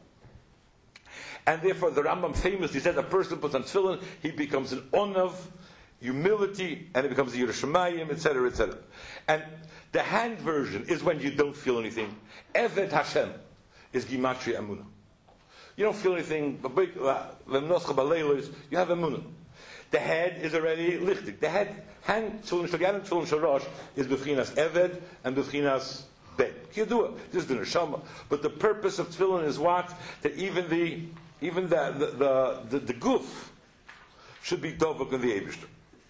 And therefore, the Rambam famously said a person puts on tefillin, he becomes an onav, humility, and it becomes a Yerushalayim, et cetera, et cetera. And the hand version is when you don't feel anything. Eved Hashem is Gimatria Emunah. You don't feel anything, you have Emunah. The head is already lichtig. The head, hand, tefillin shel yad and tefillin shel rosh is b'fchinas eved and b'fchinas ben. Kiyadua, this is the neshama. But the purpose of tefillin is what? That even the even the the the, the, the goof should be dovuk in the Eibishter.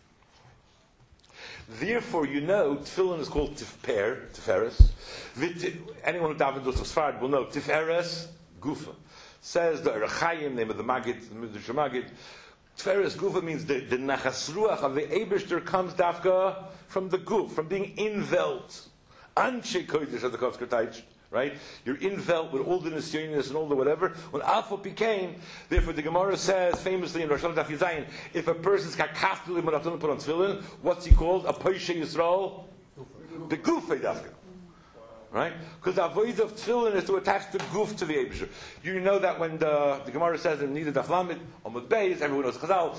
Therefore, you know, tefillin is called tifper, tiferes. Anyone who davens those Sfard will know tiferes gufa. Says the Rechayim, name of the Magid, the Midrash Magid. Tferes Gufa means the, the Nachas Ruach of the Eibishter comes dafka from the Guf, from being in Welt. Anshe Kodesh of the Kovsker Taich, right? You're in Welt with all the Nisyonis and all the whatever. When Alpha became, therefore the Gemara says famously in Rosh Hashanah Daf Yizayin, if a person's kakaftul imaratun put on tefillin, what's he called? A Poishe Yisrael? The Gufay dafka. Right? Because the avoid of tefillin is to attach the goof to the Eibishter. You know that when the, the Gemara says in Nida Daf Lamed, Amud Beis, everyone knows Chazal,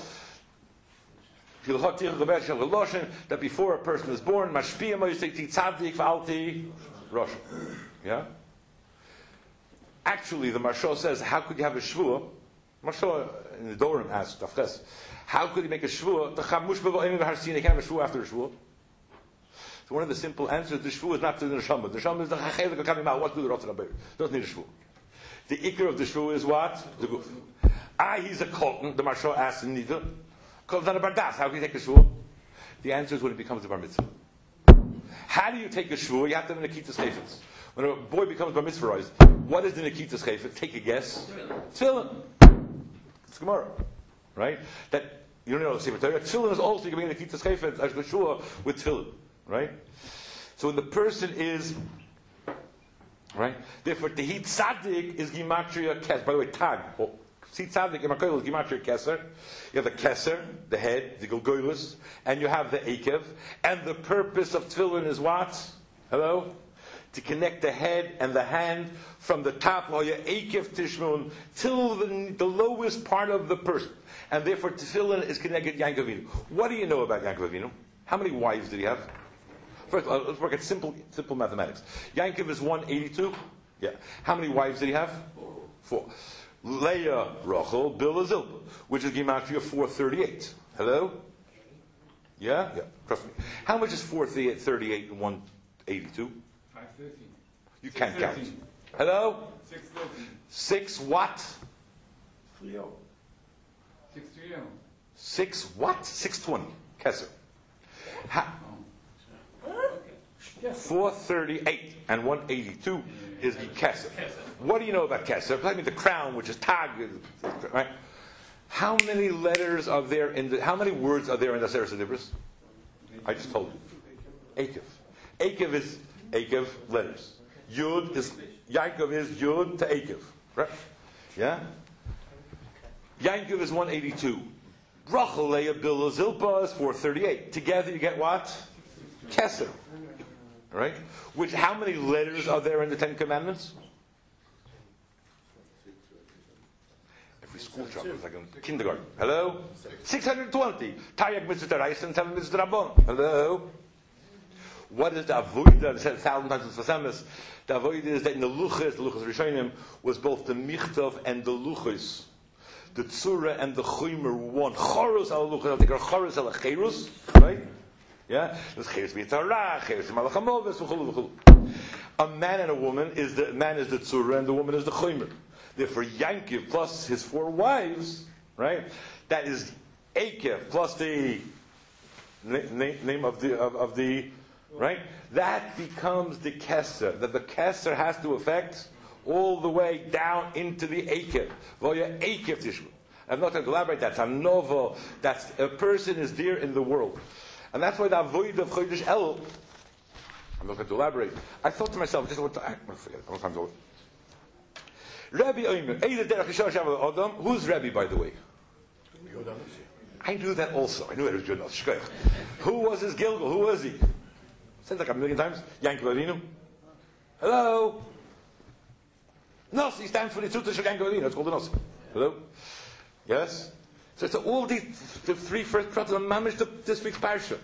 that before a person is born, Mashpiyah Moyisek Tzadik V'alti Rosh. Yeah? Actually, the Marsha says, how could you have a shvuah? Marsha in the Dorim asks, Tafches, how could he make a shvuah? The Chamush B'Vo'im V'Harsin, he can't have a shvuah after a shvuah. So one of the simple answers, the shvuah is not to the neshama. The neshama is the chachelik of coming out. What do the rotzah rabbeir? Doesn't need a shvuah. The ikar of the shvuah is what? The guf. Ah, he's a kolton. The Marsha asks in Nida. Kolton on a bardas. How can you take a shvuah? The answer is when it becomes a bar mitzvah. How do you take a shvuah? You have to have an akitas chayfetz. When a boy becomes bar mitzvahized, what is the akitas chayfetz? Take a guess. Tefillin. It's Gemara, right? That you don't know the Sefer Torah. Tefillin is also giving an akitas chayfetz as the shvuah with tefillin. Right? So when the person is, right? Therefore, Tehit Tzadik is Gimatria Keser. By the way, Tag. Oh, see Tzadik in Makoil is Gimatria Keser. You have the Keser, the head, the Gilgoilus, and you have the Akev. And the purpose of Tefillin is what? Hello? To connect the head and the hand from the top, while your Akev Tishmun, till the, the lowest part of the person. And therefore, Tefillin is connected to Yaakov Avinu. What do you know about Yaakov Avinu? How many wives did he have? First, uh, let's work at simple, simple mathematics. Yankov is one eighty-two. Yeah. How many wives did he have? Four. Leah, Rachel, Bilhah, Zilpah, which is gematria four thirty-eight. Hello? Yeah? Yeah, trust me. How much is four thirty-eight and one eighty-two? five thirteen. You can't count. Hello? six thirteen. Six what? six three oh. Six what? Six twenty. Kesser. Ha- four thirty-eight and one eighty-two is the Kesser. What do you know about Kesser? I mean the crown, which is Tag, right? How many letters are there in the, how many words are there in the Seres Dibros? I just told you. Akev. Akev is Akev letters. Yud is, Yaakov is Yud to Akev. Right? Yeah? Yaakov is one eighty-two. Rachel, Leah, Bilhah, Zilpah is four thirty-eight. Together you get what? Kesser. Right? Which, how many letters are there in the Ten Commandments? Every school child is like a kindergarten. Hello? six hundred twenty. Taryag mitzvah d'oraisa and seven mitzvah d'rabbanan. Hello? What is the avodah? It said a thousand times in Fasemis. The avodah is that in the luchas, the luchas rishonim, was both the michtav and the luchas. The tzura and the chuymer were one. Chorus al luchas, I'll take a chorus al cherus, right? Yeah? There's cherus b'yitzarah, cherus b'malachamov, v'chulu v'chulu. A man and a woman, is the man is the tzura and the woman is the chuymer. Therefore, Yankiv plus his four wives, right? That is Akev plus the na- na- name of the of, of the right. That becomes the Kesser. That the Kesser has to affect all the way down into the Akev. Voya Akev Tishma. I'm not going to elaborate. That's a novel. That's a person is there in the world, and that's why the avoid of Chodesh El. I'm not going to elaborate. I thought to myself, just what I forget it. Time's over. Rabbi Omer, Adam. Who's Rabbi, by the way? I knew that also. I knew it was Jonas. Who was his Gilgal? Who was he? Said like a million times. Yankov Avinu. Hello. Nasi stands for the Tzutah of Yankov Avinu. It's called the Nasi. Hello. Yes. So it's all these the three first prophets of Mamish this week's parsha.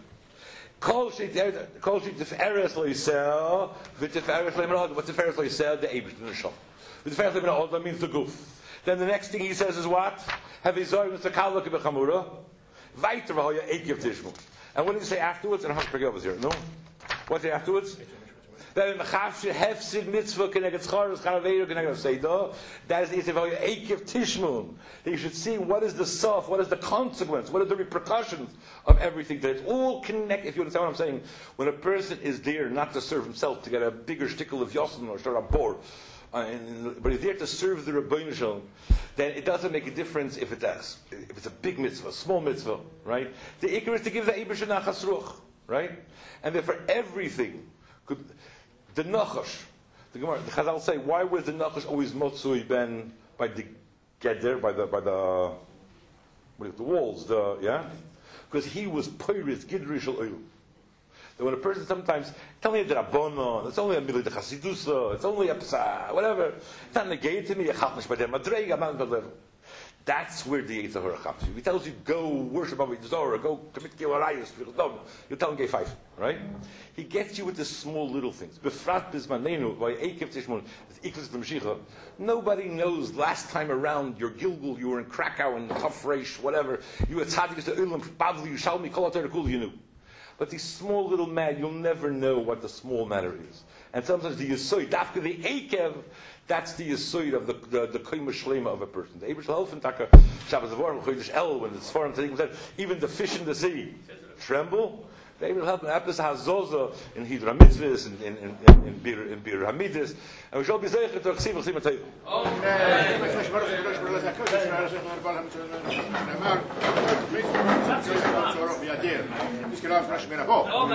Kol sheet kol sheet Tiferes lo Yisrael, v'Tiferes lo Yisrael. What's Tiferes lo Yisrael? The Eibush, the Neshama. The Tiferes lo Yisrael that means the goof. Then the next thing he says is what? Have Yisrael Mister Kalva kibechamura, vayter v'hoya Ekev Tishmu. And what did he say afterwards? And I have to forget over here. No. What's it afterwards? That in the Chavshe Hefsid Mitzvah Keneged Schar Scharaveir Keneged Seidah. That is the Ekev Tishmun. That you should see what is the sof, what is the consequence, what are the repercussions of everything. That it's all connected. If you understand what I'm saying, when a person is there not to serve himself to get a bigger shtickle of Yosin or start a bor, uh, and, but he's there to serve the Rebbeinu Shalom, then it doesn't make a difference if it's a, if it's a big mitzvah, small mitzvah, right? The Iker is to give the Eibush Nachas Ruach, right? And therefore everything could. The Nachash, the Gemara, the Chazal say, why was the Nachash always Motzui ben by the Geder, by the by the what is it, the walls, the yeah? Because he was Peiris Gidri Shel Oil. That when a person sometimes tell me a Rabbanon, it's only a Milah de Chasidusa, it's only a Psa, whatever. It's not negated to me. A Chalmish by them, a Dreig, a man level. That's where the Yetzer Hara comes. If he tells you go worship Avodah Zorah, go commit Gewarayos, you tell him Gay five, right? He gets you with the small little things. Befrat bismanenu by Ekev Tishmun equals the Mashiach. Nobody knows. Last time around, your Gilgul, you were in Krakow and Tafresh, whatever. You were tzaddik to Ulam, Bavli, Yushalmi, Kol Ater Kul, you knew. But these small little matter, you'll never know what the small matter is. And sometimes the Yisoid, Dafka the Ekev, that's the Yisoid of the the, the Koyma Shlema of a person. The Eibush Halfen Taka, Shabbos Avor, Chodesh El, when it's foreign to said, even the fish in the sea tremble. They will help in Apis HaZoza, in Hidra Mitzvahs, in, in, in, in, in Bir, in Bir Hamidus, and we shall be Zeichet to Chsiv Chsiv Matayv. Amen.